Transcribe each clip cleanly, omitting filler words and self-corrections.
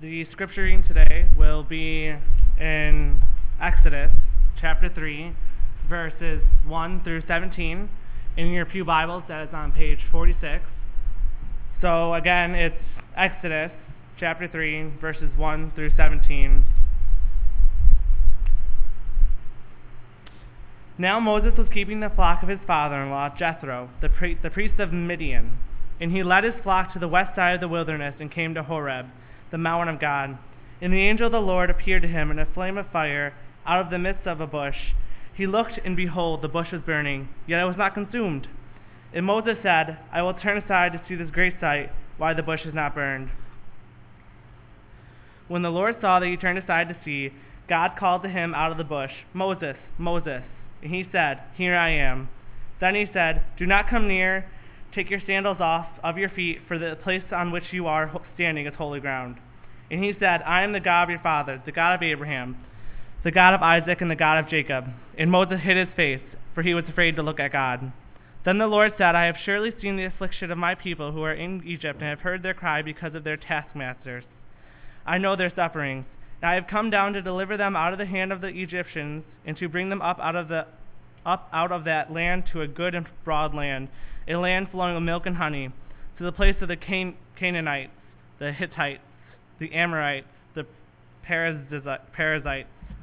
The scripture reading today will be in Exodus chapter 3, verses 1 through 17. In your Pew Bibles, that is on page 46. So again, it's Exodus chapter 3, verses 1 through 17. Now Moses was keeping the flock of his father-in-law, Jethro, the priest of Midian. And he led his flock to the west side of the wilderness and came to Horeb, the mountain of God. And the angel of the Lord appeared to him in a flame of fire out of the midst of a bush. He looked, and behold, the bush was burning, yet it was not consumed. And Moses said, I will turn aside to see this great sight, why the bush is not burned. When the Lord saw that he turned aside to see, God called to him out of the bush, Moses, Moses. And he said, Here I am. Then he said, Do not come near. Take your sandals off of your feet, for the place on which you are standing is holy ground. And he said, I am the God of your fathers, the God of Abraham, the God of Isaac, and the God of Jacob. And Moses hid his face, for he was afraid to look at God. Then the Lord said, I have surely seen the affliction of my people who are in Egypt, and have heard their cry because of their taskmasters. I know their sufferings. And I have come down to deliver them out of the hand of the Egyptians, and to bring them up out of that land to a good and broad land, a land flowing with milk and honey, to the place of the Canaanites, the Hittites, the Amorites, the Perizzites,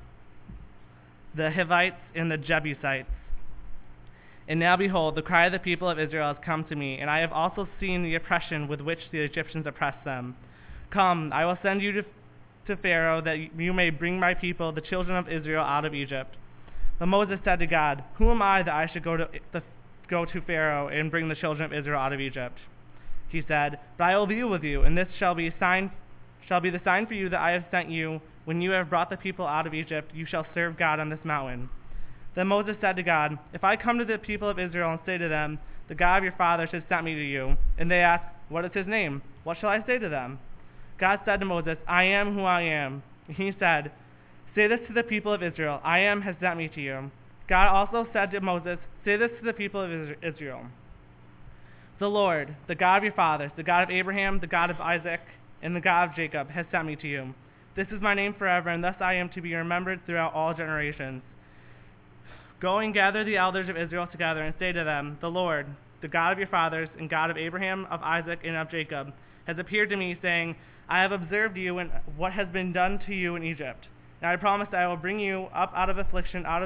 the Hivites, and the Jebusites. And now behold, the cry of the people of Israel has come to me, and I have also seen the oppression with which the Egyptians oppress them. Come, I will send you to Pharaoh, that you may bring my people, the children of Israel, out of Egypt. But Moses said to God, Who am I that I should go to Pharaoh and bring the children of Israel out of Egypt? He said, But I will be with you, and this shall be the sign for you that I have sent you. When you have brought the people out of Egypt, you shall serve God on this mountain. Then Moses said to God, If I come to the people of Israel and say to them, The God of your fathers has sent me to you, and they ask, What is his name? What shall I say to them? God said to Moses, I am who I am. He said, Say this to the people of Israel, I am has sent me to you. God also said to Moses, Say this to the people of Israel. The Lord, the God of your fathers, the God of Abraham, the God of Isaac, and the God of Jacob, has sent me to you. This is my name forever, and thus I am to be remembered throughout all generations. Go and gather the elders of Israel together and say to them, The Lord, the God of your fathers, and God of Abraham, of Isaac, and of Jacob, has appeared to me, saying, I have observed you and what has been done to you in Egypt. And I promise that I will bring you up out of affliction, out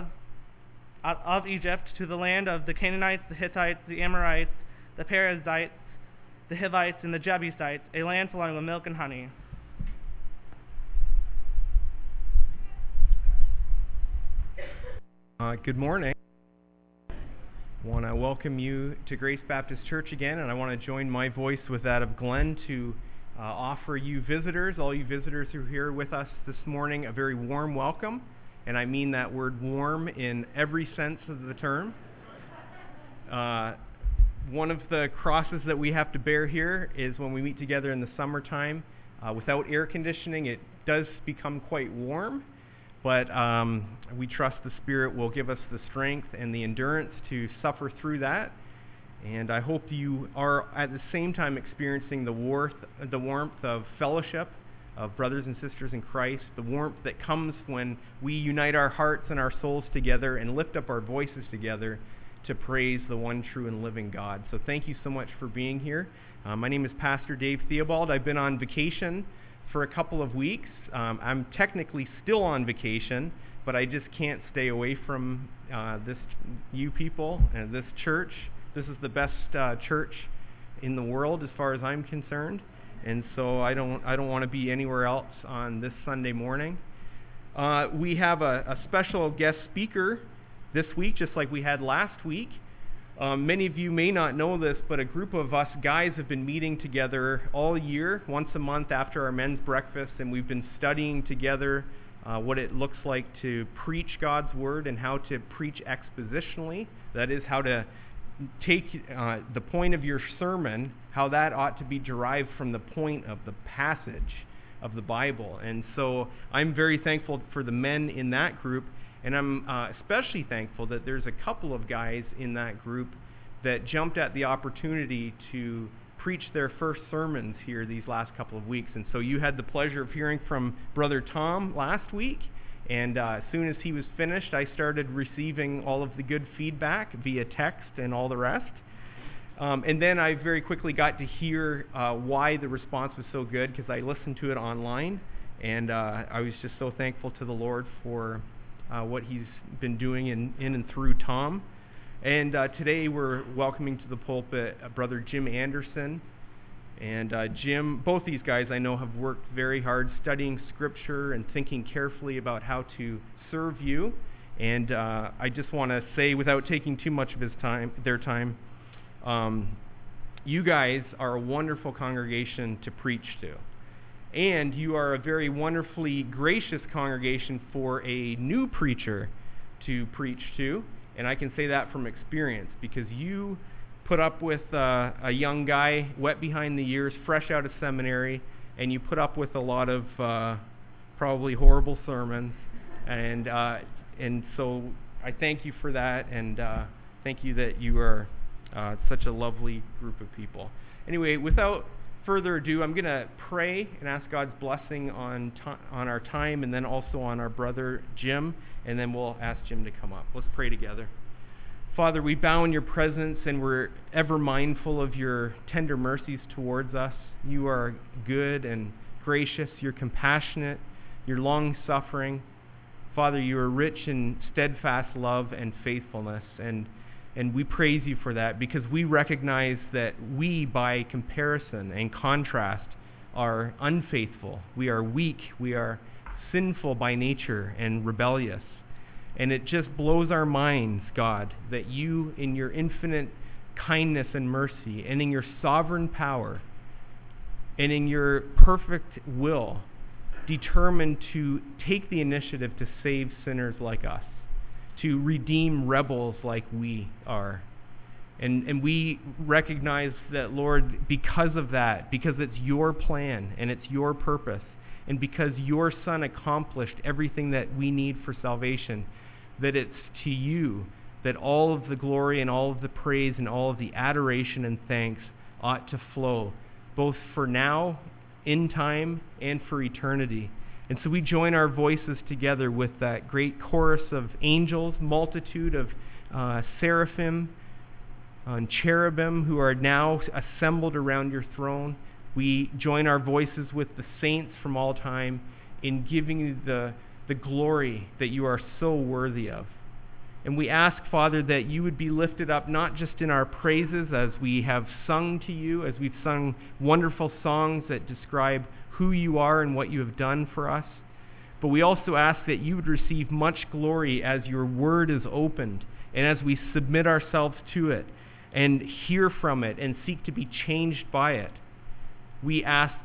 of Egypt, to the land of the Canaanites, the Hittites, the Amorites, the Perizzites, the Hivites, and the Jebusites, a land flowing with milk and honey. Good morning. I want to welcome you to Grace Baptist Church again, and I want to join my voice with that of Glenn to offer you visitors, all you visitors who are here with us this morning, a very warm welcome. And I mean that word warm in every sense of the term. One of the crosses that we have to bear here is when we meet together in the summertime. Without air conditioning, it does become quite warm. But we trust the Spirit will give us the strength and the endurance to suffer through that. And I hope you are at the same time experiencing the warmth of fellowship, of brothers and sisters in Christ, the warmth that comes when we unite our hearts and our souls together and lift up our voices together to praise the one true and living God. So thank you so much for being here. My name is Pastor Dave Theobald. I've been on vacation for a couple of weeks. I'm technically still on vacation, but I just can't stay away from you people and this church. This is the best church in the world as far as I'm concerned, and so I don't want to be anywhere else on this Sunday morning. We have a special guest speaker this week, just like we had last week. Many of you may not know this, but a group of us guys have been meeting together all year, once a month after our men's breakfast, and we've been studying together what it looks like to preach God's word and how to preach expositionally. That is, how to take the point of your sermon, how that ought to be derived from the point of the passage of the Bible. And so I'm very thankful for the men in that group. And I'm especially thankful that there's a couple of guys in that group that jumped at the opportunity to preach their first sermons here these last couple of weeks. And so you had the pleasure of hearing from Brother Tom last week. And as soon as he was finished, I started receiving all of the good feedback via text and all the rest. And then I very quickly got to hear why the response was so good, because I listened to it online. And I was just so thankful to the Lord for what he's been doing in and through Tom. And today we're welcoming to the pulpit Brother Jim Anderson. And Jim, both these guys I know have worked very hard studying Scripture and thinking carefully about how to serve you. And I just want to say, without taking too much of their time, you guys are a wonderful congregation to preach to. And you are a very wonderfully gracious congregation for a new preacher to preach to. And I can say that from experience, because you put up with a young guy, wet behind the ears, fresh out of seminary, and you put up with a lot of probably horrible sermons. And so I thank you for that, and thank you that you are such a lovely group of people. Anyway, without further ado, I'm going to pray and ask God's blessing on our time, and then also on our brother Jim, and then we'll ask Jim to come up. Let's pray together. Father, we bow in your presence, and we're ever mindful of your tender mercies towards us. You are good and gracious. You're compassionate. You're long-suffering. Father, you are rich in steadfast love and faithfulness, and we praise you for that, because we recognize that we, by comparison and contrast, are unfaithful. We are weak. We are sinful by nature and rebellious. And it just blows our minds, God, that you, in your infinite kindness and mercy, and in your sovereign power, and in your perfect will, determined to take the initiative to save sinners like us, to redeem rebels like we are. And we recognize that, Lord, because of that, because it's your plan and it's your purpose, and because your Son accomplished everything that we need for salvation, that it's to you that all of the glory and all of the praise and all of the adoration and thanks ought to flow, both for now, in time, and for eternity. And so we join our voices together with that great chorus of angels, multitude of seraphim and cherubim who are now assembled around your throne. We join our voices with the saints from all time in giving you the glory that you are so worthy of. And we ask, Father, that you would be lifted up not just in our praises as we have sung to you, as we've sung wonderful songs that describe who you are and what you have done for us, but we also ask that you would receive much glory as your word is opened and as we submit ourselves to it and hear from it and seek to be changed by it. We ask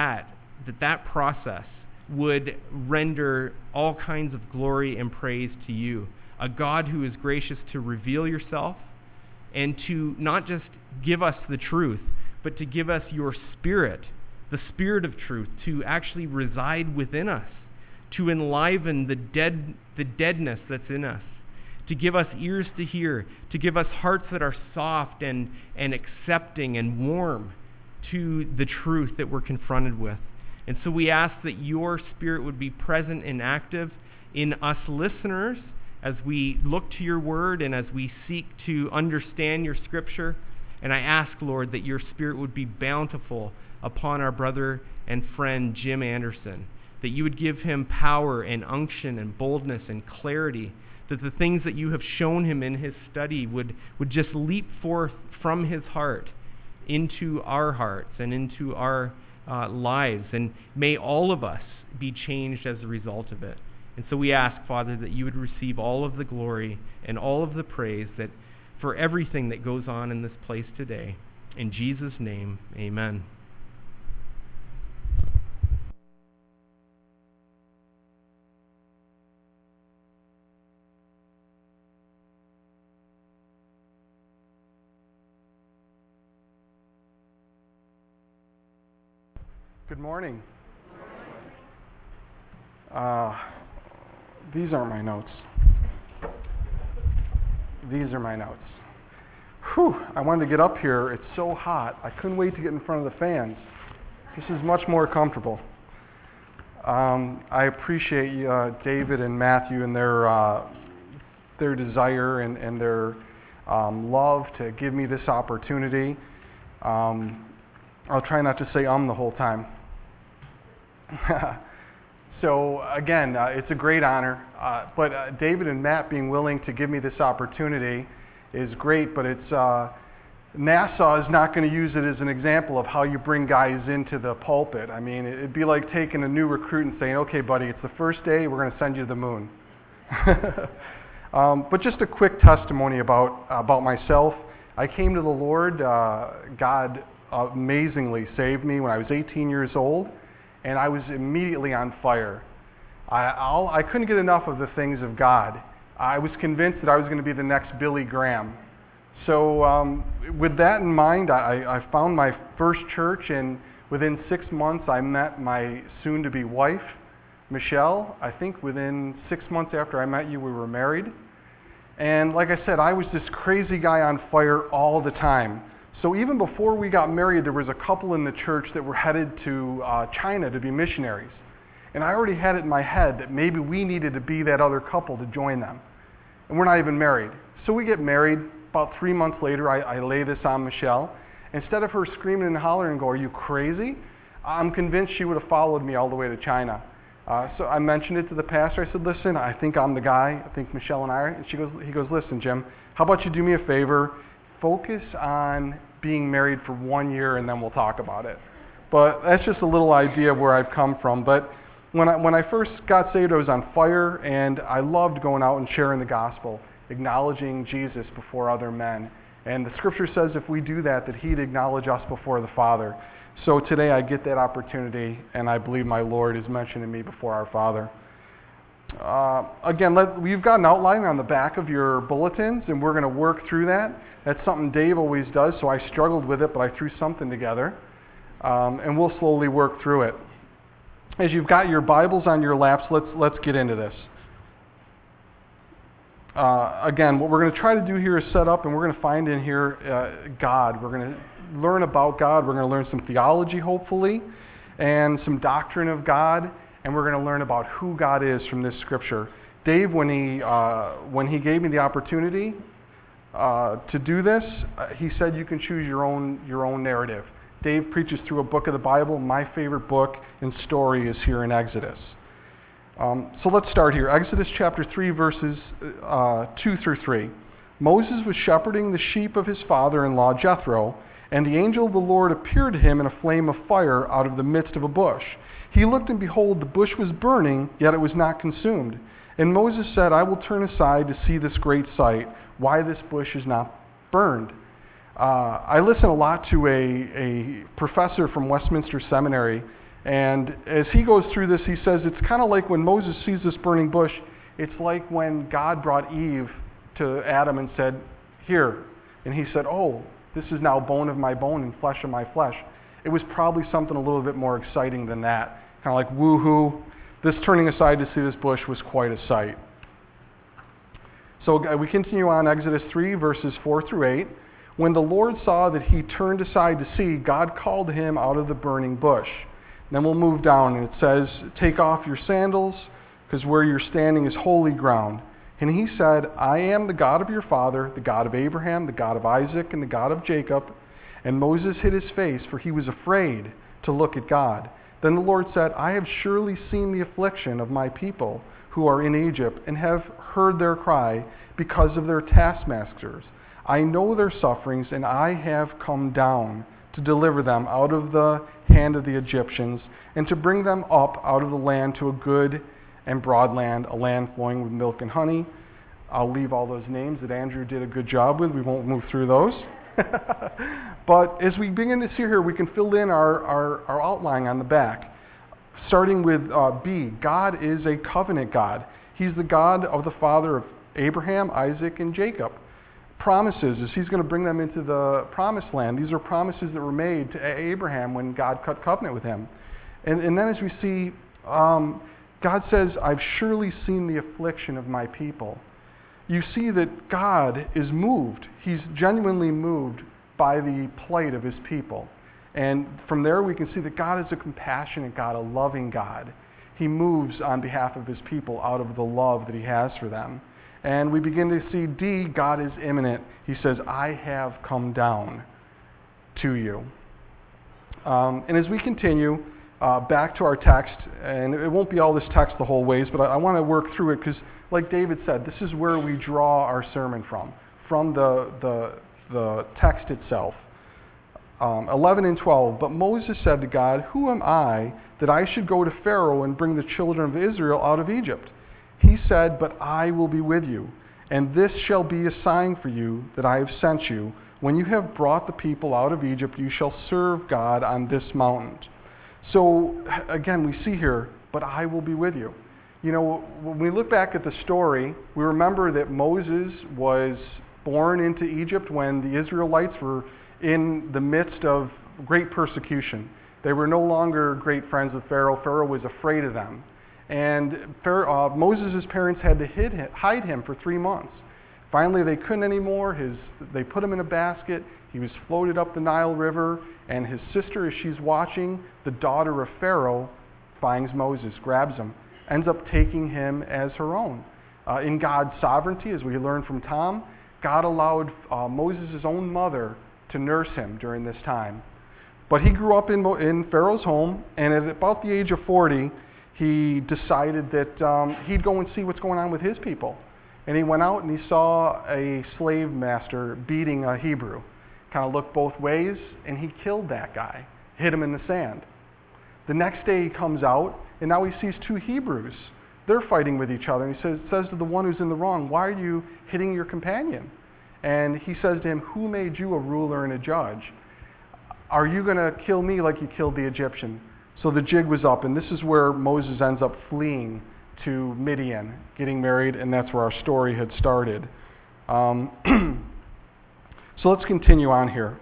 that process would render all kinds of glory and praise to you, a God who is gracious to reveal yourself and to not just give us the truth, but to give us your Spirit, the Spirit of truth, to actually reside within us, to enliven the deadness that's in us, to give us ears to hear, to give us hearts that are soft and accepting and warm to the truth that we're confronted with. And so we ask that your Spirit would be present and active in us listeners as we look to your word and as we seek to understand your Scripture. And I ask, Lord, that your Spirit would be bountiful upon our brother and friend Jim Anderson, that you would give him power and unction and boldness and clarity, that the things that you have shown him in his study would just leap forth from his heart into our hearts and into our lives, and may all of us be changed as a result of it. And so we ask, Father, that you would receive all of the glory and all of the praise that for everything that goes on in this place today. In Jesus' name, amen. Good morning. These aren't my notes. These are my notes. I wanted to get up here. It's so hot. I couldn't wait to get in front of the fans. This is much more comfortable. I appreciate David and Matthew and their desire and their love to give me this opportunity. I'll try not to say the whole time. So again, it's a great honor. But David and Matt being willing to give me this opportunity is great, but it's NASA is not going to use it as an example of how you bring guys into the pulpit. I mean, it'd be like taking a new recruit and saying, okay, buddy, it's the first day, we're going to send you to the moon. But just a quick testimony about myself. I came to the Lord. God amazingly saved me when I was 18 years old, and I was immediately on fire. I couldn't get enough of the things of God. I was convinced that I was going to be the next Billy Graham. So with that in mind, I found my first church, and within 6 months I met my soon-to-be wife, Michelle. I think within 6 months after I met you, we were married. And like I said, I was this crazy guy on fire all the time. So even before we got married, there was a couple in the church that were headed to China to be missionaries. And I already had it in my head that maybe we needed to be that other couple to join them. And we're not even married. So we get married. About 3 months later, I lay this on Michelle. Instead of her screaming and hollering and go, "Are you crazy?" I'm convinced she would have followed me all the way to China. So I mentioned it to the pastor. I said, "Listen, I think I'm the guy. I think Michelle and I are." And he goes, "Listen, Jim, how about you do me a favor? Focus on being married for 1 year, and then we'll talk about it." But that's just a little idea of where I've come from. But when I first got saved, I was on fire, and I loved going out and sharing the gospel, acknowledging Jesus before other men. And the scripture says if we do that, that he'd acknowledge us before the Father. So today I get that opportunity, and I believe my Lord is mentioning me before our Father. Again, we've got an outline on the back of your bulletins, and we're going to work through that. That's something Dave always does, so I struggled with it, but I threw something together. And we'll slowly work through it. As you've got your Bibles on your laps, let's get into this. Again, what we're going to try to do here is set up, and we're going to find in here God. We're going to learn about God. We're going to learn some theology, hopefully, and some doctrine of God, and we're going to learn about who God is from this scripture. Dave, when he gave me the opportunity to do this, he said you can choose your own narrative. Dave preaches through a book of the Bible. My favorite book and story is here in Exodus. So let's start here. Exodus chapter 3, verses 2 through 3. Moses was shepherding the sheep of his father-in-law Jethro, and the angel of the Lord appeared to him in a flame of fire out of the midst of a bush. He looked, and behold, the bush was burning, yet it was not consumed. And Moses said, "I will turn aside to see this great sight, why this bush is not burned." I listen a lot to a professor from Westminster Seminary, and as he goes through this, he says it's kind of like when Moses sees this burning bush, it's like when God brought Eve to Adam and said, "Here." And he said, "Oh, this is now bone of my bone and flesh of my flesh." It was probably something a little bit more exciting than that. Kind of like, woohoo. This turning aside to see this bush was quite a sight. So we continue on Exodus 3, verses 4 through 8. When the Lord saw that he turned aside to see, God called him out of the burning bush. Then we'll move down, and it says, "Take off your sandals, because where you're standing is holy ground." And he said, "I am the God of your father, the God of Abraham, the God of Isaac, and the God of Jacob." And Moses hid his face, for he was afraid to look at God. Then the Lord said, "I have surely seen the affliction of my people who are in Egypt, and have heard their cry because of their taskmasters. I know their sufferings, and I have come down to deliver them out of the hand of the Egyptians, and to bring them up out of the land to a good and broad land, a land flowing with milk and honey." I'll leave all those names that Andrew did a good job with. We won't move through those. But as we begin to see here, we can fill in our outline on the back. Starting with B, God is a covenant God. He's the God of the father of Abraham, Isaac, and Jacob. Promises is he's going to bring them into the promised land. These are promises that were made to Abraham when God cut covenant with him. And then as we see, God says, "I've surely seen the affliction of my people." you see that God is moved. He's genuinely moved by the plight of his people. And from there we can see that God is a compassionate God, a loving God. He moves on behalf of his people out of the love that he has for them. And we begin to see D, God is imminent. He says, I have come down to you. And as we continue back to our text, and it won't be all this text the whole ways, but I want to work through it because, like David said, this is where we draw our sermon from the text itself. 11 and 12, but Moses said to God, who am I that I should go to Pharaoh and bring the children of Israel out of Egypt? He said, but I will be with you, and this shall be a sign for you that I have sent you. When you have brought the people out of Egypt, you shall serve God on this mountain. So again, we see here, but I will be with you. You know, when we look back at the story, we remember that Moses was born into Egypt when the Israelites were in the midst of great persecution. They were no longer great friends with Pharaoh. Pharaoh was afraid of them. And Moses' parents had to hide him for 3 months. Finally, they couldn't anymore. They put him in a basket. He was floated up the Nile River, and his sister, as she's watching, the daughter of Pharaoh, finds Moses, grabs him, ends up taking him as her own. In God's sovereignty, as we learned from Tom, God allowed Moses' own mother to nurse him during this time. But he grew up in Pharaoh's home, and at about the age of 40, he decided that he'd go and see what's going on with his people. And he went out and he saw a slave master beating a Hebrew. Kind of looked both ways, and he killed that guy, hit him in the sand. The next day he comes out, and now he sees 2 Hebrews. They're fighting with each other. And he says to the one who's in the wrong, why are you hitting your companion? And he says to him, who made you a ruler and a judge? Are you going to kill me like you killed the Egyptian? So the jig was up, and this is where Moses ends up fleeing to Midian, getting married, and that's where our story had started. So let's continue on here.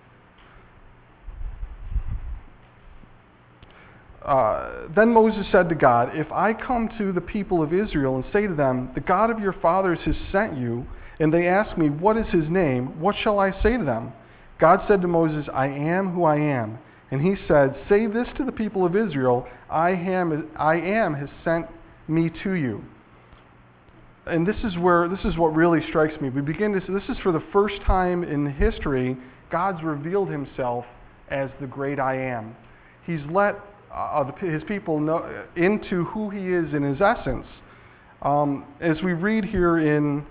Then Moses said to God, if I come to the people of Israel and say to them, the God of your fathers has sent you, and they ask me, what is his name? What shall I say to them? God said to Moses, I am who I am. And he said, say this to the people of Israel, I am has sent me to you. And this is what really strikes me. We begin to see, this is for the first time in history, God's revealed himself as the great I am. He's let his people know into who he is in his essence. As we read here in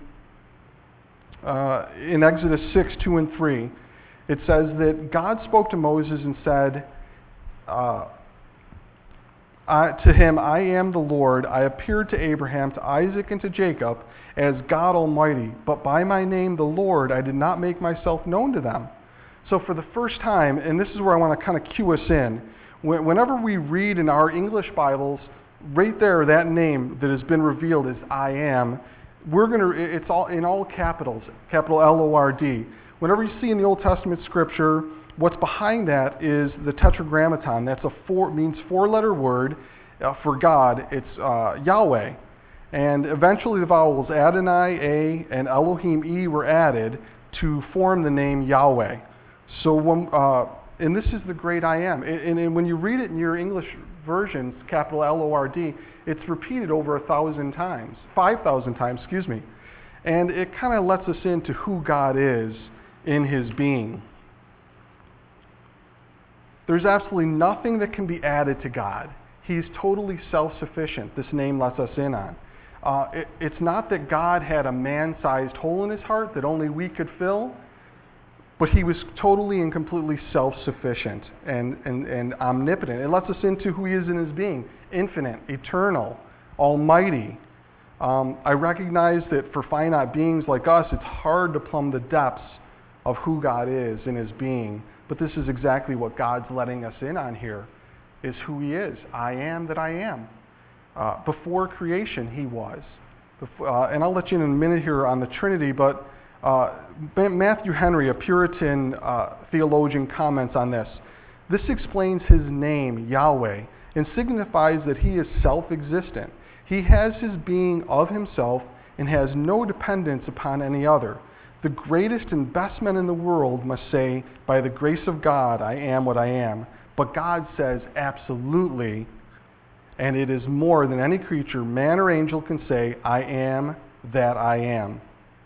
Exodus 6, 2 and 3, it says that God spoke to Moses and said to him, I am the Lord. I appeared to Abraham, to Isaac, and to Jacob as God Almighty. But by my name, the Lord, I did not make myself known to them. So for the first time, and this is where I want to kind of cue us in, whenever we read in our English Bibles, right there, that name that has been revealed is I am, it's all in all capitals, capital L-O-R-D. Whenever you see in the Old Testament scripture, what's behind that is the tetragrammaton. That's means 4-letter word for God. It's Yahweh. And eventually the vowels Adonai, A, and Elohim, E, were added to form the name Yahweh. So and this is the great I am. And when you read it in your English versions, capital L-O-R-D, it's repeated over 5,000 times, And it kind of lets us into who God is in his being. There's absolutely nothing that can be added to God. He's totally self-sufficient. This name lets us in on. It's not that God had a man-sized hole in his heart that only we could fill, but he was totally and completely self-sufficient and omnipotent. It lets us into who he is in his being: infinite, eternal, almighty. I recognize that for finite beings like us, it's hard to plumb the depths of who God is in his being. But this is exactly what God's letting us in on here, is who he is. I am that I am. Before creation, he was. And I'll let you in a minute here on the Trinity, but Matthew Henry, a Puritan theologian, comments on this. This explains his name, Yahweh, and signifies that he is self-existent. He has his being of himself, and has no dependence upon any other. The greatest and best men in the world must say, by the grace of God, I am what I am. But God says, absolutely, and it is more than any creature, man or angel, can say, I am that I am.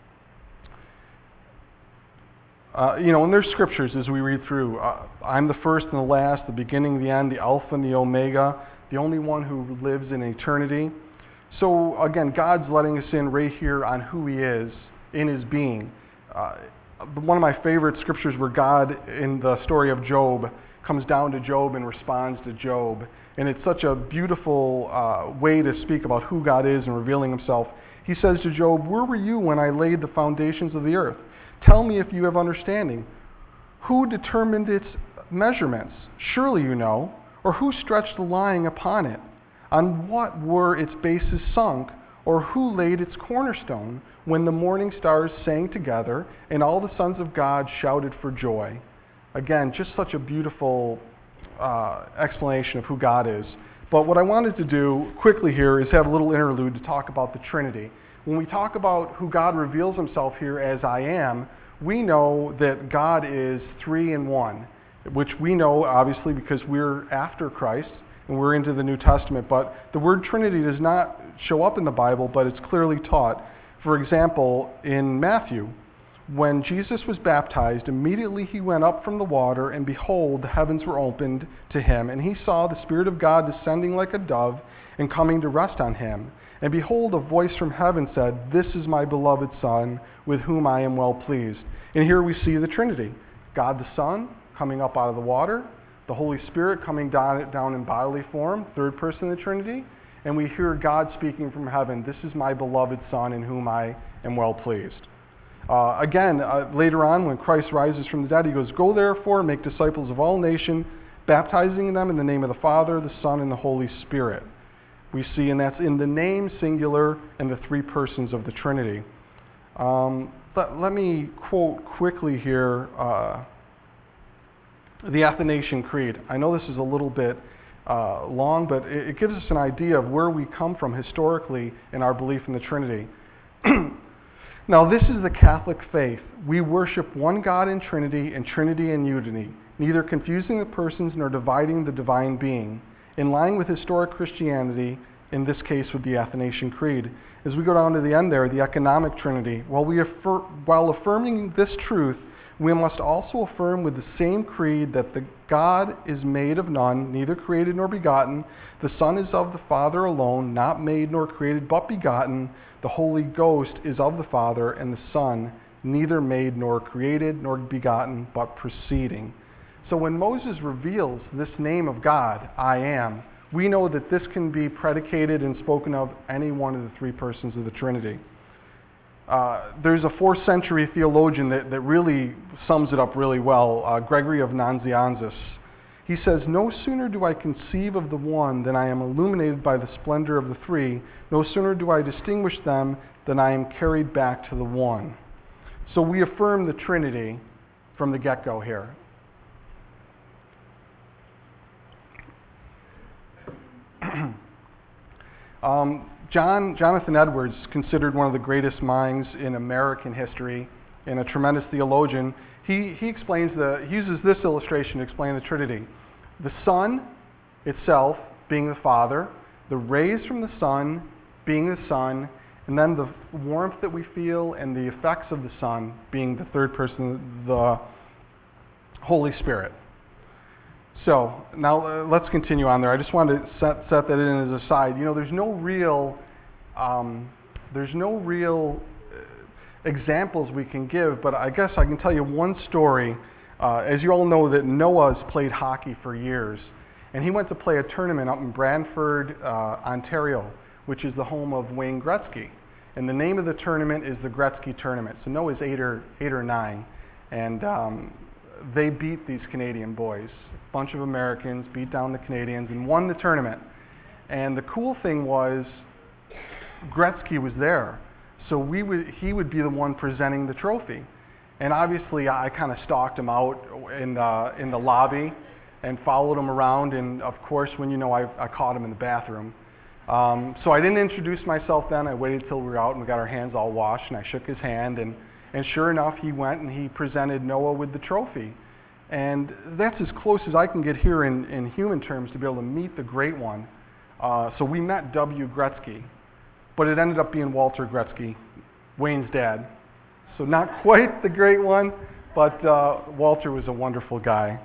And there's scriptures as we read through. I'm the first and the last, the beginning, the end, the Alpha and the Omega, the only one who lives in eternity. So again, God's letting us in right here on who he is in his being. One of my favorite scriptures where God, in the story of Job, comes down to Job and responds to Job. And it's such a beautiful way to speak about who God is and revealing himself. He says to Job, where were you when I laid the foundations of the earth? Tell me if you have understanding. Who determined its measurements? Surely you know. Or who stretched the line upon it? On what were its bases sunk? Or who laid its cornerstone when the morning stars sang together and all the sons of God shouted for joy? Again, just such a beautiful explanation of who God is. But what I wanted to do quickly here is have a little interlude to talk about the Trinity. When we talk about who God reveals himself here as I am, we know that God is 3 in 1, which we know obviously because we're after Christ and we're into the New Testament. But the word Trinity does not show up in the Bible, but it's clearly taught. For example, in Matthew, when Jesus was baptized, immediately he went up from the water, and behold, the heavens were opened to him, and he saw the Spirit of God descending like a dove and coming to rest on him. And behold, a voice from heaven said, this is my beloved Son, with whom I am well pleased. And here we see the Trinity. God the Son coming up out of the water, the Holy Spirit coming down in bodily form, third person of the Trinity, and we hear God speaking from heaven, this is my beloved Son, in whom I am well pleased. Later on, when Christ rises from the dead, he goes, go therefore, make disciples of all nations, baptizing them in the name of the Father, the Son, and the Holy Spirit. We see, and that's in the name singular and the three persons of the Trinity. Let me quote quickly here the Athanasian Creed. I know this is a little bit long, but it gives us an idea of where we come from historically in our belief in the Trinity. Now, this is the Catholic faith. We worship one God in Trinity and Trinity in unity, neither confusing the persons nor dividing the divine being. In line with historic Christianity, in this case with the Athanasian Creed. As we go down to the end there, the economic Trinity. While affirming this truth, we must also affirm with the same creed that the God is made of none, neither created nor begotten. The Son is of the Father alone, not made nor created, but begotten. The Holy Ghost is of the Father and the Son, neither made nor created nor begotten, but proceeding. So when Moses reveals this name of God, I am, we know that this can be predicated and spoken of any one of the three persons of the Trinity. There's a 4th century theologian that really sums it up really well, Gregory of Nazianzus. He says, no sooner do I conceive of the one than I am illuminated by the splendor of the three. No sooner do I distinguish them than I am carried back to the one. So we affirm the Trinity from the get-go here. Jonathan Edwards, considered one of the greatest minds in American history and a tremendous theologian, he uses this illustration to explain the Trinity. The sun itself being the Father, the rays from the sun being the Son, and then the warmth that we feel and the effects of the sun being the third person, the Holy Spirit. So now let's continue on there. I just wanted to set that in as a side. There's no real examples we can give, but I guess I can tell you one story. As you all know, that Noah's played hockey for years, and he went to play a tournament up in Brantford, Ontario, which is the home of Wayne Gretzky. And the name of the tournament is the Gretzky Tournament. So Noah's 8 or 9, and they beat these Canadian boys. A bunch of Americans beat down the Canadians and won the tournament. And the cool thing was, Gretzky was there. So he would be the one presenting the trophy. And obviously, I kind of stalked him out in the lobby and followed him around. And of course, I caught him in the bathroom. So I didn't introduce myself then. I waited till we were out and we got our hands all washed, and I shook his hand, and sure enough, he went and he presented Noah with the trophy. And that's as close as I can get here in human terms to be able to meet the great one. So we met W. Gretzky, but it ended up being Walter Gretzky, Wayne's dad. So not quite the great one, but Walter was a wonderful guy.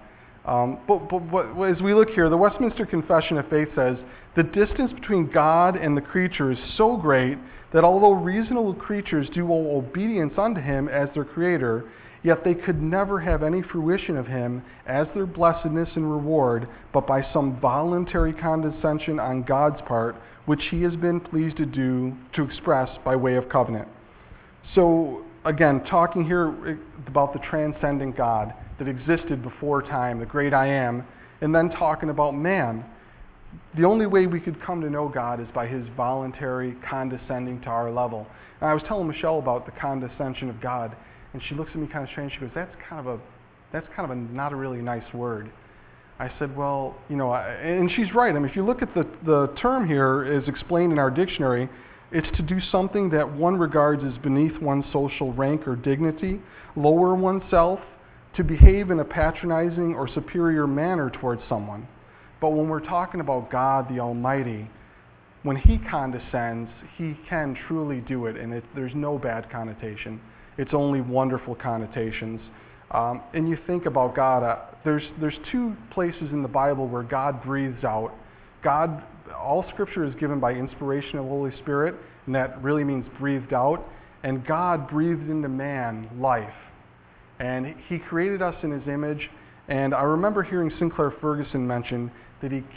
But as we look here, the Westminster Confession of Faith says, the distance between God and the creature is so great that although reasonable creatures do owe obedience unto him as their creator, yet they could never have any fruition of him as their blessedness and reward, but by some voluntary condescension on God's part, which he has been pleased to express by way of covenant. So again, talking here about the transcendent God that existed before time, the great I am, and then talking about man. The only way we could come to know God is by his voluntary condescending to our level. And I was telling Michelle about the condescension of God, and she looks at me kind of strange. She goes, that's kind of a not a really nice word. I said, well, and she's right. I mean, if you look at the term here as explained in our dictionary, it's to do something that one regards as beneath one's social rank or dignity, lower oneself, to behave in a patronizing or superior manner towards someone. But when we're talking about God the Almighty, when he condescends, he can truly do it, and there's no bad connotation. It's only wonderful connotations. And you think about God, there's two places in the Bible where God breathes out. All Scripture is given by inspiration of the Holy Spirit, and that really means breathed out. And God breathed into man life. And he created us in his image. And I remember hearing Sinclair Ferguson mention that he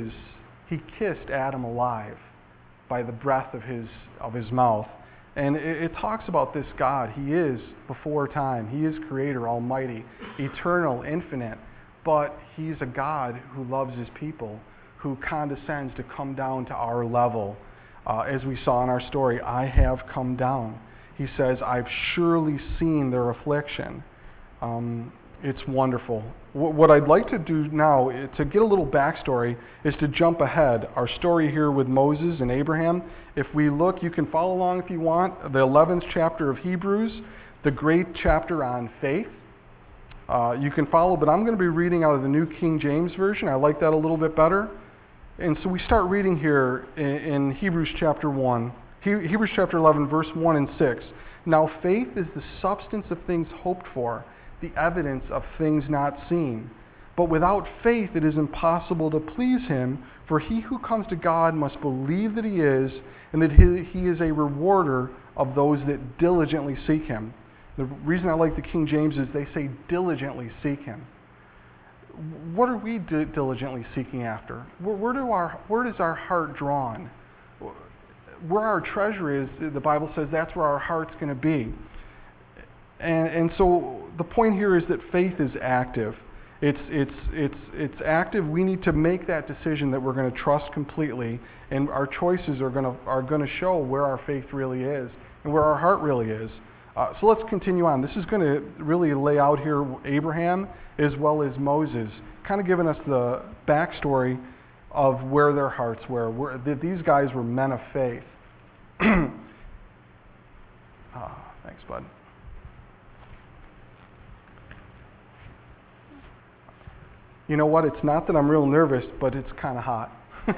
kissed Adam alive by the breath of his mouth. And it talks about this God. He is before time. He is creator, almighty, eternal, infinite. But he's a God who loves his people, who condescends to come down to our level. As we saw in our story, I have come down. He says, I've surely seen their affliction. It's wonderful. What I'd like to do now, to get a little backstory, is to jump ahead. Our story here with Moses and Abraham, if we look, you can follow along if you want, the 11th chapter of Hebrews, the great chapter on faith. You can follow, but I'm going to be reading out of the New King James Version. I like that a little bit better. And so we start reading here in Hebrews chapter 1. Hebrews chapter 11, verse 1 and 6. Now faith is the substance of things hoped for, the evidence of things not seen. But without faith it is impossible to please him, for he who comes to God must believe that he is, and that he is a rewarder of those that diligently seek him. The reason I like the King James is they say diligently seek him. What are we diligently seeking after? Where is our heart drawn? Where our treasure is, the Bible says that's where our heart's going to be. And so the point here is that faith is active. It's active. We need to make that decision that we're going to trust completely, and our choices are going to show where our faith really is and where our heart really is. So let's continue on. This is going to really lay out here Abraham as well as Moses, kind of giving us the backstory of where their hearts were. These guys were men of faith. Thanks, bud. You know what? It's not that I'm real nervous, but it's kind of hot.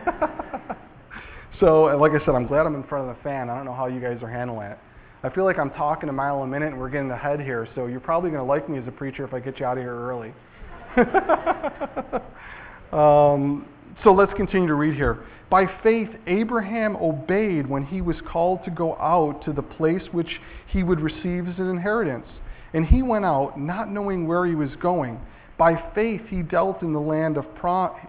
So, like I said, I'm glad I'm in front of the fan. I don't know how you guys are handling it. I feel like I'm talking a mile a minute and we're getting ahead here, so you're probably going to like me as a preacher if I get you out of here early. So let's continue to read here. By faith, Abraham obeyed when he was called to go out to the place which he would receive as an inheritance. And he went out, not knowing where he was going. By faith, he dwelt in the land of promise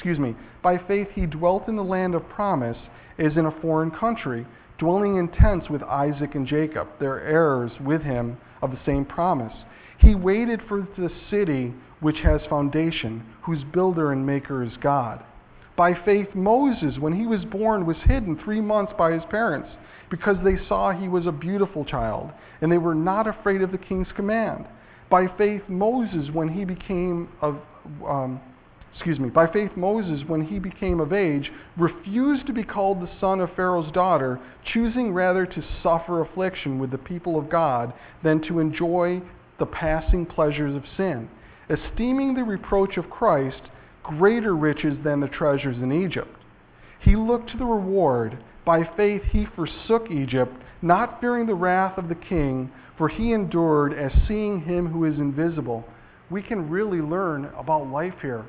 as in a foreign country, dwelling in tents with Isaac and Jacob, their heirs with him of the same promise. He waited for the city which has foundation, whose builder and maker is God. By faith, Moses, when he was born, was hidden 3 months by his parents, because they saw he was a beautiful child, and they were not afraid of the king's command. By faith, Moses, when he became By faith, Moses, when he became of age, refused to be called the son of Pharaoh's daughter, choosing rather to suffer affliction with the people of God than to enjoy the passing pleasures of sin, esteeming the reproach of Christ greater riches than the treasures in Egypt. He looked to the reward. By faith, he forsook Egypt, not fearing the wrath of the king, for he endured as seeing him who is invisible. We can really learn about life here.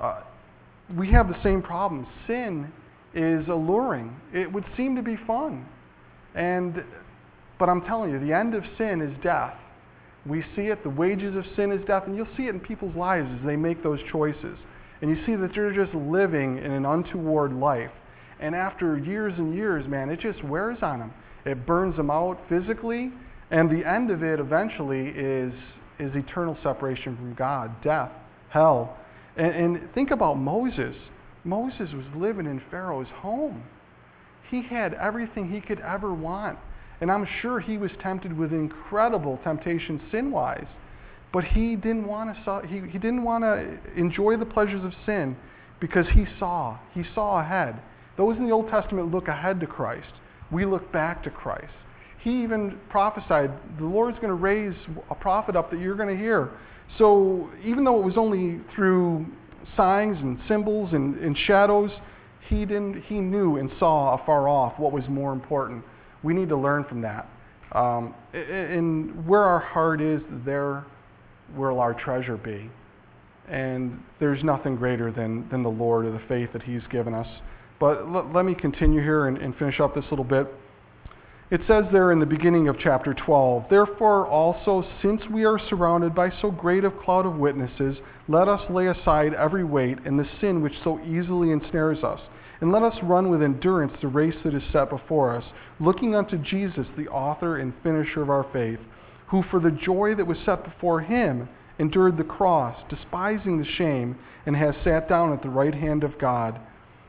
We have the same problem. Sin is alluring. It would seem to be fun. But I'm telling you, the end of sin is death. We see it. The wages of sin is death. And you'll see it in people's lives as they make those choices. And you see that they're just living in an untoward life. And after years and years, man, it just wears on them. It burns them out physically. And the end of it eventually is eternal separation from God, death, hell. And think about Moses. Moses was living in Pharaoh's home. He had everything he could ever want. And I'm sure he was tempted with incredible temptation sin-wise. But he didn't want to enjoy the pleasures of sin because he saw ahead. Those in the Old Testament look ahead to Christ. We look back to Christ. He even prophesied, the Lord's going to raise a prophet up that you're going to hear. So even though it was only through signs and symbols and shadows, he knew and saw afar off what was more important. We need to learn from that. And where our heart is, there will our treasure be. And there's nothing greater than the Lord or the faith that he's given us. But let me continue here and finish up this little bit. It says there in the beginning of chapter 12, "Therefore also, since we are surrounded by so great a cloud of witnesses, let us lay aside every weight and the sin which so easily ensnares us, and let us run with endurance the race that is set before us, looking unto Jesus, the author and finisher of our faith, who for the joy that was set before him endured the cross, despising the shame, and has sat down at the right hand of God."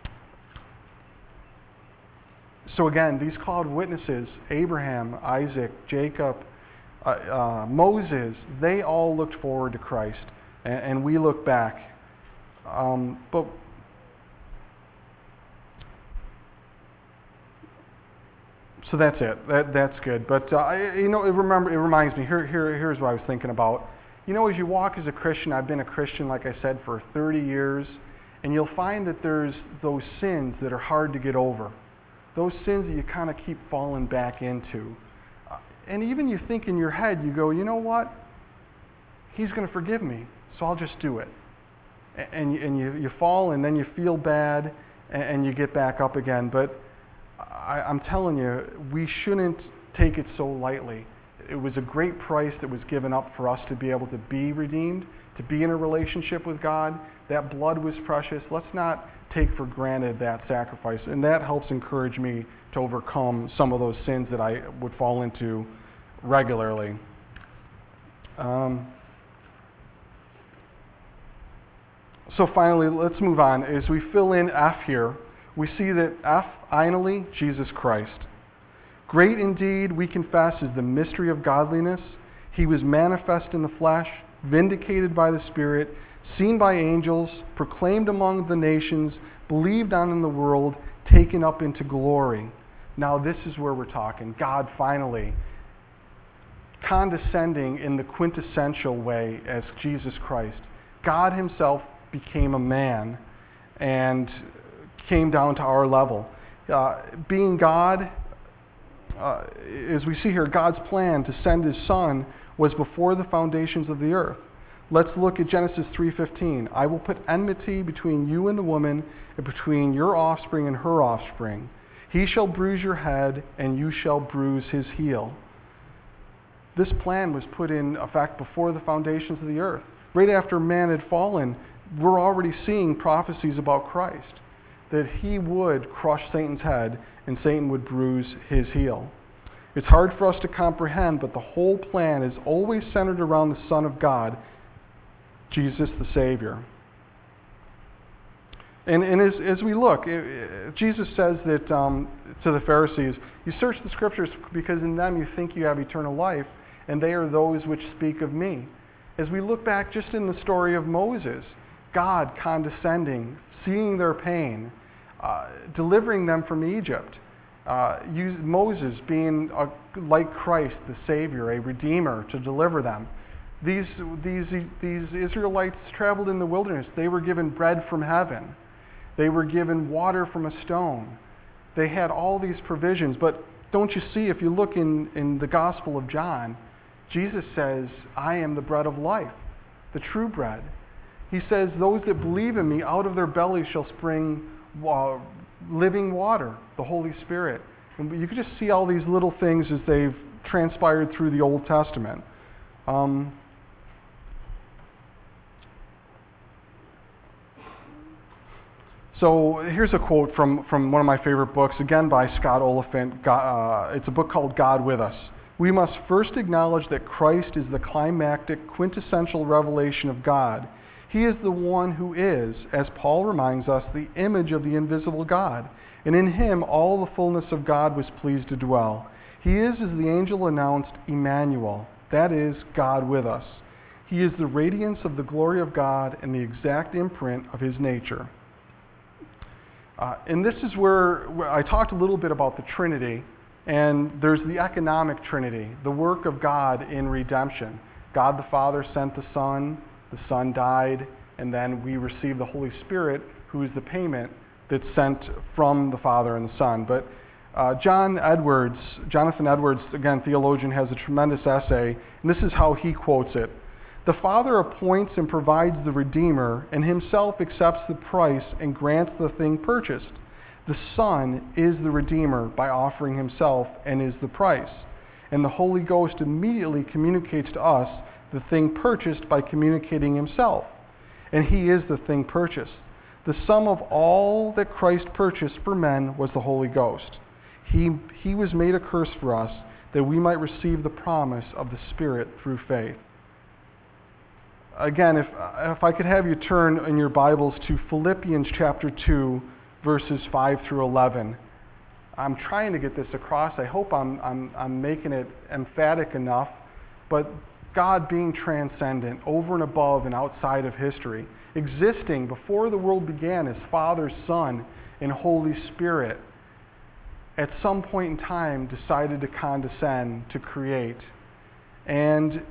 So again, these cloud of witnesses, Abraham, Isaac, Jacob, Moses, they all looked forward to Christ, and we look back. So that's it. That's good. But it reminds me. Here's what I was thinking about. As you walk as a Christian, I've been a Christian, like I said, for 30 years, and you'll find that there's those sins that are hard to get over. Those sins that you kind of keep falling back into. And even you think in your head, you go, you know what? He's going to forgive me, so I'll just do it. And you fall, and then you feel bad, and you get back up again. But I'm telling you, we shouldn't take it so lightly. It was a great price that was given up for us to be able to be redeemed, to be in a relationship with God. That blood was precious. Let's not take for granted that sacrifice. And that helps encourage me to overcome some of those sins that I would fall into regularly. So finally, let's move on. As we fill in F here, we see that F, finally, Jesus Christ. Great indeed, we confess, is the mystery of godliness. He was manifest in the flesh, vindicated by the Spirit, seen by angels, proclaimed among the nations, believed on in the world, taken up into glory. Now this is where we're talking. God finally condescending in the quintessential way as Jesus Christ. God himself became a man and came down to our level. Being God, as we see here, God's plan to send his Son was before the foundations of the earth. Let's look at Genesis 3:15. "I will put enmity between you and the woman, and between your offspring and her offspring. He shall bruise your head, and you shall bruise his heel." This plan was put in effect before the foundations of the earth. Right after man had fallen, we're already seeing prophecies about Christ, that he would crush Satan's head, and Satan would bruise his heel. It's hard for us to comprehend, but the whole plan is always centered around the Son of God, Jesus the Savior. And as we look, Jesus says that to the Pharisees, "You search the Scriptures because in them you think you have eternal life, and they are those which speak of me." As we look back just in the story of Moses, God condescending, seeing their pain, delivering them from Egypt. Moses being like Christ, the Savior, a Redeemer to deliver them. These Israelites traveled in the wilderness. They were given bread from heaven. They were given water from a stone. They had all these provisions. But don't you see, if you look in the Gospel of John, Jesus says, I am the bread of life, the true bread. He says, those that believe in me, out of their bellies shall spring living water, the Holy Spirit. And you can just see all these little things as they've transpired through the Old Testament. So here's a quote from one of my favorite books, again by Scott Oliphant. It's a book called God With Us. We must first acknowledge that Christ is the climactic, quintessential revelation of God. He is the one who is, as Paul reminds us, the image of the invisible God. And in him all the fullness of God was pleased to dwell. He is, as the angel announced, Emmanuel. That is, God with us. He is the radiance of the glory of God and the exact imprint of his nature. And this is where I talked a little bit about the Trinity, and there's the economic Trinity, the work of God in redemption. God the Father sent the Son died, and then we receive the Holy Spirit, who is the payment that's sent from the Father and the Son. But Jonathan Edwards, again, theologian, has a tremendous essay, and this is how he quotes it. The Father appoints and provides the Redeemer, and himself accepts the price and grants the thing purchased. The Son is the Redeemer by offering himself and is the price. And the Holy Ghost immediately communicates to us the thing purchased by communicating himself. And he is the thing purchased. The sum of all that Christ purchased for men was the Holy Ghost. He was made a curse for us, that we might receive the promise of the Spirit through faith. Again, if I could have you turn in your Bibles to Philippians chapter 2, verses 5 through 11. I'm trying to get this across. I hope I'm making it emphatic enough. But God being transcendent, over and above and outside of history, existing before the world began as Father, Son, and Holy Spirit, at some point in time decided to condescend, to create. And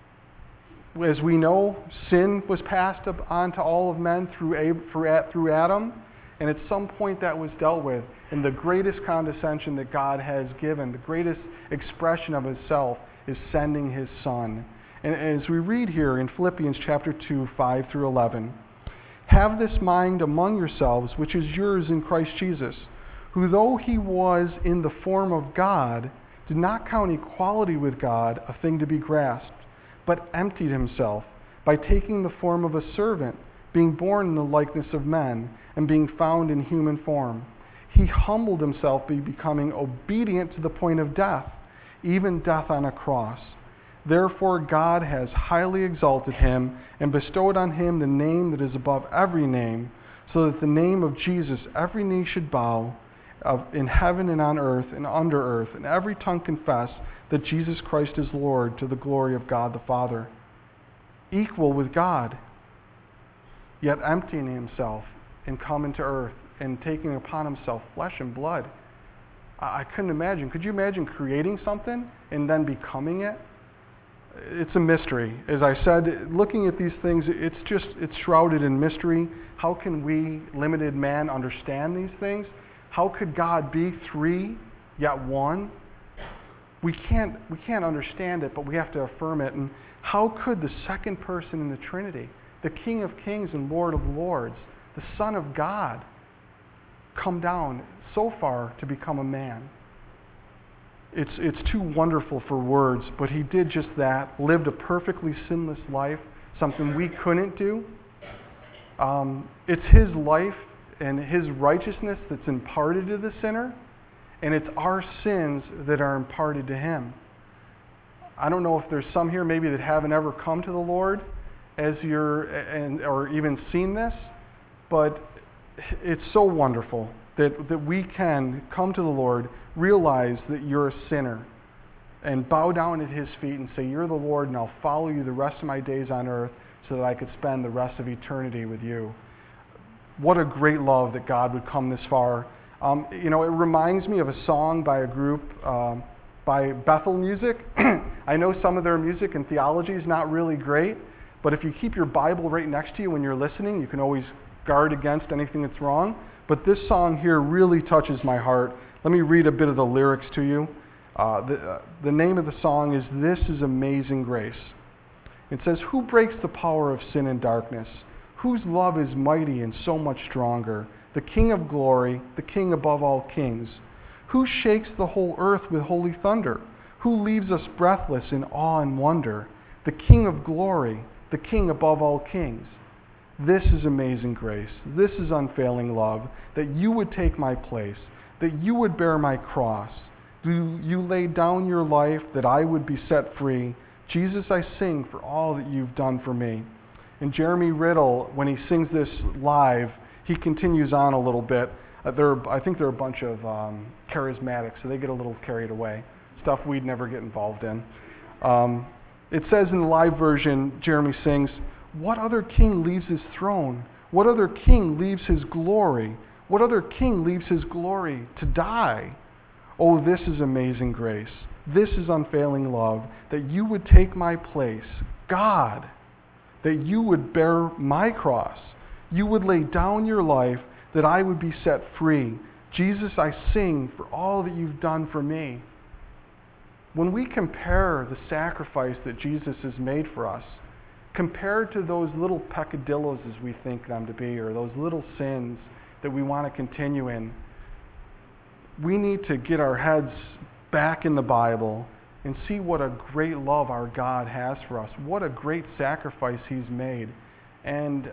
as we know, sin was passed on to all of men through Adam, and at some point that was dealt with. And the greatest condescension that God has given, the greatest expression of himself, is sending his Son. And as we read here in Philippians chapter 2, 5 through 11, have this mind among yourselves, which is yours in Christ Jesus, who though he was in the form of God, did not count equality with God a thing to be grasped, but emptied himself by taking the form of a servant, being born in the likeness of men, and being found in human form. He humbled himself by becoming obedient to the point of death, even death on a cross. Therefore God has highly exalted him and bestowed on him the name that is above every name, so that the name of Jesus every knee should bow, in heaven and on earth and under earth, and every tongue confess that Jesus Christ is Lord, to the glory of God the Father. Equal with God, yet emptying himself and coming to earth and taking upon himself flesh and blood. I couldn't imagine. Could you imagine creating something and then becoming it? It's a mystery. As I said, looking at these things, it's shrouded in mystery. How can we, limited man, understand these things? How could God be three, yet one? We can't understand it, but we have to affirm it. And how could the second person in the Trinity, the King of Kings and Lord of Lords, the Son of God, come down so far to become a man? It's too wonderful for words, but he did just that, lived a perfectly sinless life, something we couldn't do. It's his life and his righteousness that's imparted to the sinner, and it's our sins that are imparted to him. I don't know if there's some here maybe that haven't ever come to the Lord or even seen this, but it's so wonderful that we can come to the Lord, realize that you're a sinner, and bow down at his feet and say, you're the Lord, and I'll follow you the rest of my days on earth so that I could spend the rest of eternity with you. What a great love that God would come this far. It reminds me of a song by a group by Bethel Music. I know some of their music and theology is not really great, but if you keep your Bible right next to you when you're listening, you can always guard against anything that's wrong. But this song here really touches my heart. Let me read a bit of the lyrics to you. The name of the song is "This is Amazing Grace." It says, "Who breaks the power of sin and darkness? Whose love is mighty and so much stronger? The King of glory, the King above all kings. Who shakes the whole earth with holy thunder? Who leaves us breathless in awe and wonder? The King of glory, the King above all kings. This is amazing grace. This is unfailing love, that you would take my place, that you would bear my cross. You laid down your life that I would be set free. Jesus, I sing for all that you've done for me." And Jeremy Riddle, when he sings this live, he continues on a little bit. I think they're a bunch of charismatics, so they get a little carried away. Stuff we'd never get involved in. It says in the live version, Jeremy sings, "What other king leaves his throne? What other king leaves his glory? What other king leaves his glory to die? Oh, this is amazing grace. This is unfailing love, that you would take my place. God, that you would bear my cross. You would lay down your life that I would be set free. Jesus, I sing for all that you've done for me." When we compare the sacrifice that Jesus has made for us, compared to those little peccadillos as we think them to be, or those little sins that we want to continue in, we need to get our heads back in the Bible and see what a great love our God has for us, what a great sacrifice he's made. And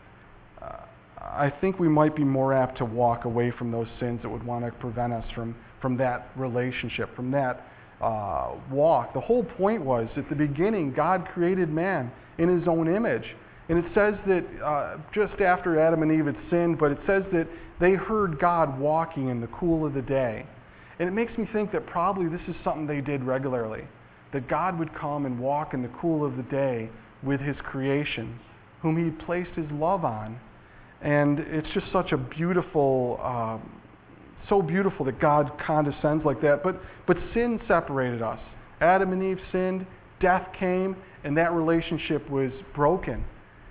I think we might be more apt to walk away from those sins that would want to prevent us from that relationship, from that walk. The whole point was, at the beginning, God created man in his own image. And it says that just after Adam and Eve had sinned, but it says that they heard God walking in the cool of the day. And it makes me think that probably this is something they did regularly, that God would come and walk in the cool of the day with his creation, whom he placed his love on. And it's just such a beautiful, so beautiful that God condescends like that. But sin separated us. Adam and Eve sinned, death came, and that relationship was broken.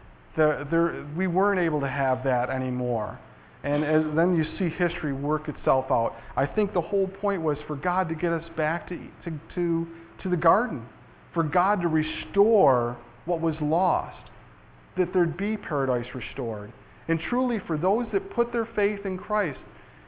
We weren't able to have that anymore. And then you see history work itself out. I think the whole point was for God to get us back to the garden, for God to restore what was lost, that there'd be paradise restored. And truly, for those that put their faith in Christ,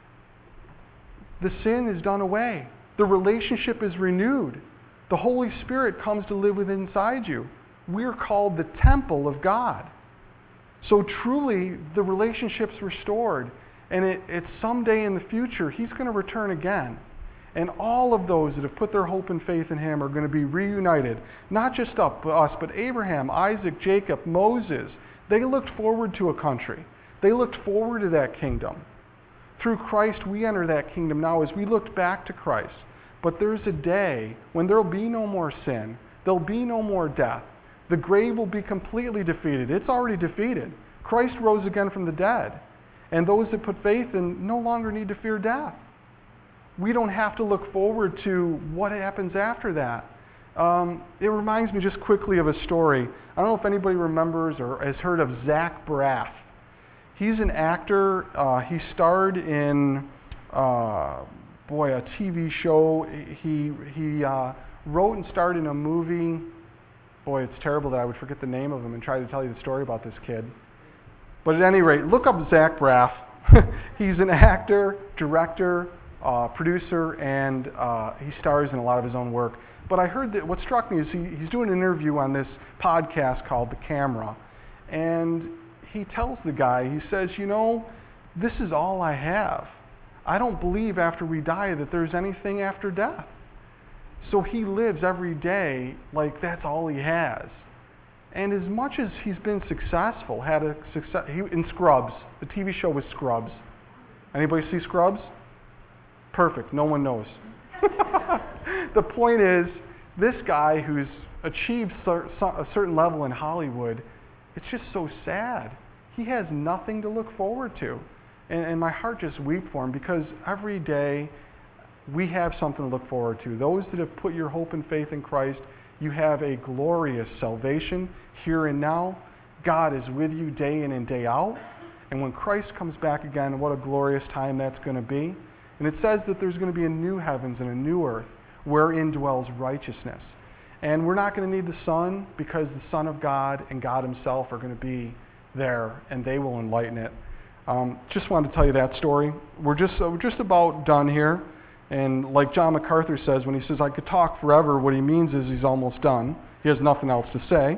the sin is done away. The relationship is renewed. The Holy Spirit comes to live within inside you. We're called the temple of God. So truly, the relationship's restored. And it's someday in the future, he's going to return again. And all of those that have put their hope and faith in him are going to be reunited. Not just us, but Abraham, Isaac, Jacob, Moses. They looked forward to a country. They looked forward to that kingdom. Through Christ, we enter that kingdom now as we look back to Christ. But there's a day when there'll be no more sin. There'll be no more death. The grave will be completely defeated. It's already defeated. Christ rose again from the dead. And those that put faith in no longer need to fear death. We don't have to look forward to what happens after that. It reminds me just quickly of a story. I don't know if anybody remembers or has heard of Zach Braff. He's an actor. He starred in, a TV show. He wrote and starred in a movie. Boy, it's terrible that I would forget the name of him and try to tell you the story about this kid. But at any rate, look up Zach Braff. He's an actor, director, producer, and he stars in a lot of his own work. But I heard that what struck me is he's doing an interview on this podcast called The Camera. And he tells the guy, he says, this is all I have. I don't believe after we die that there's anything after death. So he lives every day like that's all he has. And as much as he's been successful, in Scrubs, the TV show was Scrubs. Anybody see Scrubs? Perfect, no one knows. The point is, this guy who's achieved a certain level in Hollywood, It's just so sad. He has nothing to look forward to. And my heart just weeps for him, because every day we have something to look forward to. Those that have put your hope and faith in Christ, you have a glorious salvation here and now. God is with you day in and day out. And when Christ comes back again, what a glorious time that's going to be. And it says that there's going to be a new heavens and a new earth wherein dwells righteousness. And we're not going to need the sun, because the Son of God and God himself are going to be there, and they will enlighten it. Just wanted to tell you that story. We're just about done here. And like John MacArthur says, when he says, I could talk forever, what he means is he's almost done. He has nothing else to say.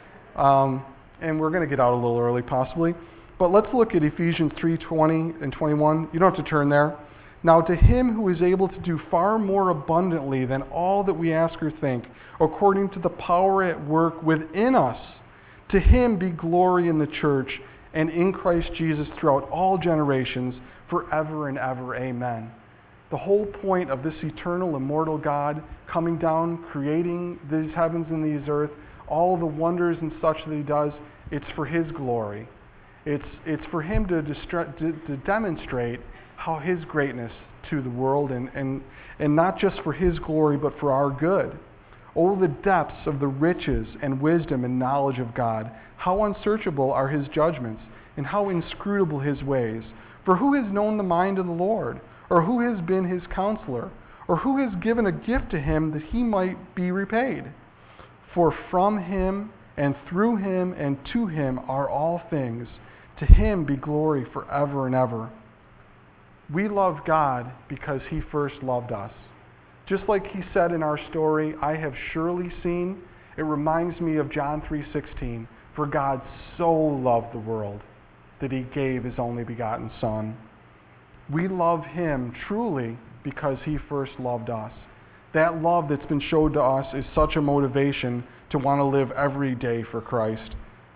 And we're going to get out a little early, possibly. But let's look at Ephesians 3:20 and 21. You don't have to turn there. Now to him who is able to do far more abundantly than all that we ask or think, according to the power at work within us, to him be glory in the church and in Christ Jesus throughout all generations, forever and ever. Amen. The whole point of this eternal, immortal God coming down, creating these heavens and these earth, all the wonders and such that he does, it's for his glory. It's for him to demonstrate how his greatness to the world, and not just for his glory, but for our good. Oh, the depths of the riches and wisdom and knowledge of God. How unsearchable are his judgments, and how inscrutable his ways. For who has known the mind of the Lord? Or who has been his counselor? Or who has given a gift to him that he might be repaid? For from him and through him and to him are all things. To him be glory forever and ever. We love God because he first loved us. Just like he said in our story, I have surely seen, it reminds me of John 3:16. For God so loved the world that he gave his only begotten Son. We love him truly because he first loved us. That love that's been showed to us is such a motivation to want to live every day for Christ.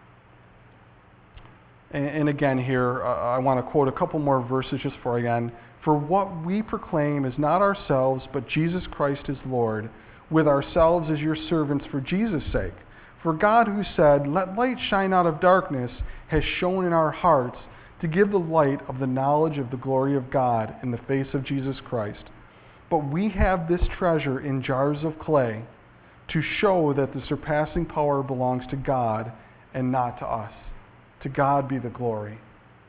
And again here, I want to quote a couple more verses just before I end. For what we proclaim is not ourselves, but Jesus Christ is Lord, with ourselves as your servants for Jesus' sake. For God, who said, let light shine out of darkness, has shone in our hearts to give the light of the knowledge of the glory of God in the face of Jesus Christ. But we have this treasure in jars of clay to show that the surpassing power belongs to God and not to us. To God be the glory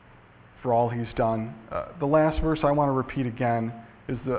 for all he's done. The last verse I want to repeat again is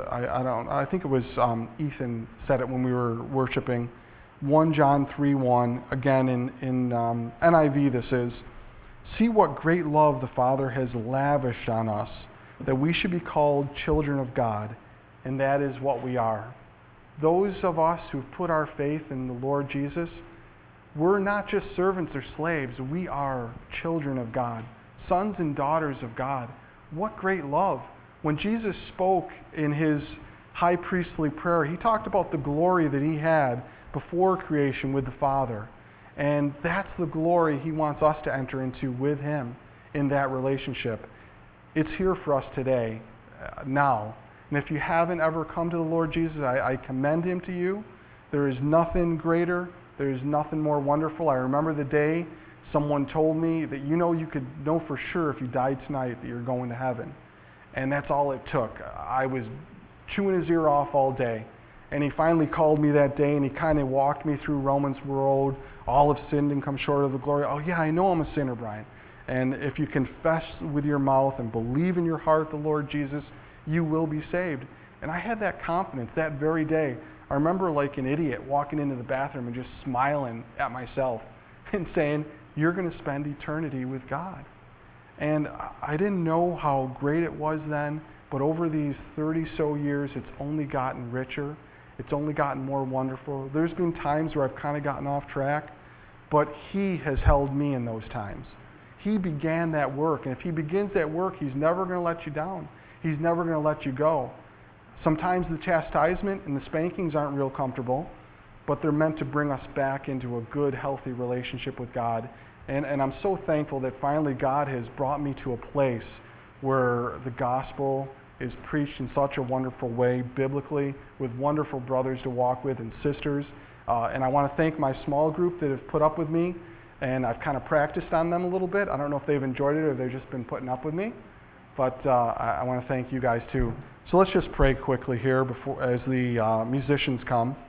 I think it was Ethan said it when we were worshiping. 1 John 3:1, again in NIV this is, see what great love the Father has lavished on us, that we should be called children of God, and that is what we are. Those of us who've put our faith in the Lord Jesus, we're not just servants or slaves, we are children of God, sons and daughters of God. What great love. When Jesus spoke in his high priestly prayer, he talked about the glory that he had before creation with the Father. And that's the glory he wants us to enter into with him in that relationship. It's here for us today, now. And if you haven't ever come to the Lord Jesus, I commend him to you. There is nothing greater. There is nothing more wonderful. I remember the day someone told me that you could know for sure if you died tonight that you're going to heaven. And that's all it took. I was chewing his ear off all day. And he finally called me that day, and he kind of walked me through Romans Road. All have sinned and come short of the glory. Oh yeah, I know I'm a sinner, Brian. And if you confess with your mouth and believe in your heart the Lord Jesus, you will be saved. And I had that confidence that very day. I remember like an idiot walking into the bathroom and just smiling at myself and saying, you're going to spend eternity with God. And I didn't know how great it was then, but over these 30-so years, it's only gotten richer. It's only gotten more wonderful. There's been times where I've kind of gotten off track, but he has held me in those times. He began that work, and if he begins that work, he's never going to let you down. He's never going to let you go. Sometimes the chastisement and the spankings aren't real comfortable, but they're meant to bring us back into a good, healthy relationship with God. And I'm so thankful that finally God has brought me to a place where the gospel is preached in such a wonderful way, biblically, with wonderful brothers to walk with and sisters. And I want to thank my small group that have put up with me. and I've kind of practiced on them a little bit. I don't know if they've enjoyed it or they've just been putting up with me, but I want to thank you guys too. So let's just pray quickly here before as the musicians come.